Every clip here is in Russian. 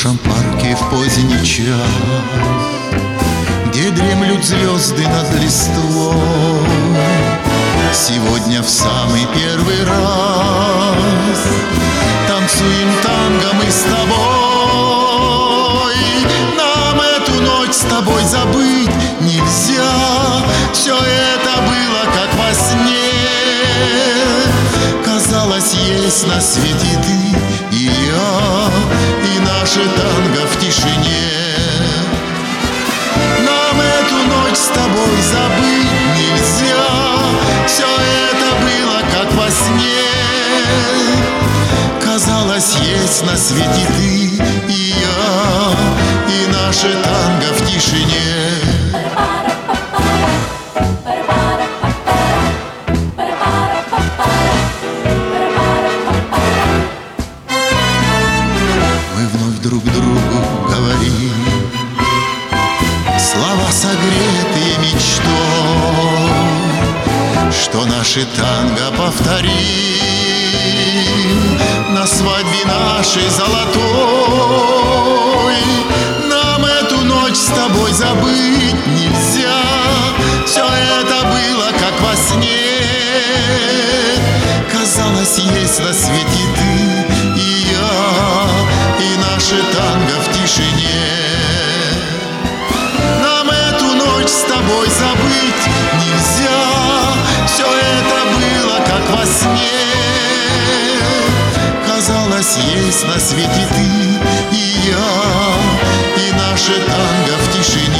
нашем парке в поздний час, где дремлют звезды над листвой, сегодня в самый первый раз танцуем танго мы с тобой. Нам эту ночь с тобой забыть нельзя, все это было как во сне. Казалось, есть на свете ты и я, и наше танго в тишине. Нам эту ночь с тобой забыть нельзя, все это было как во сне. Казалось, есть на свете ты и я, и наше танго в тишине. Мы вновь друг другу говорим слова, согретые мечтой, что наши танго повторим на свадьбе нашей золотой. Нам эту ночь с тобой забыть нельзя, все это было как во сне. Казалось, есть на свете ты и я, и наше танго в тишине. Нам эту ночь с тобой забыть нельзя, все это было как во сне. Казалось, есть на свете ты и я, и наше танго в тишине.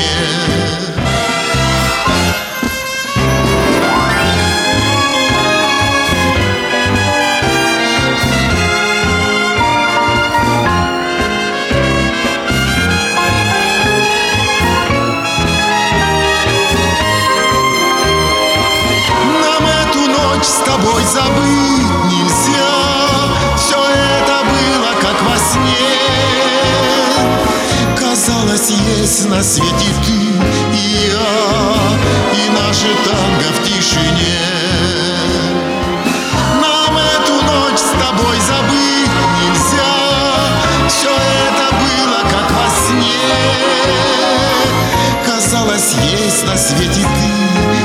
С тобой забыть нельзя, все это было как во сне. Казалось, есть на свете ты и я, и наше танго в тишине. Нам эту ночь с тобой забыть нельзя, все это было как во сне. Казалось, есть на свете ты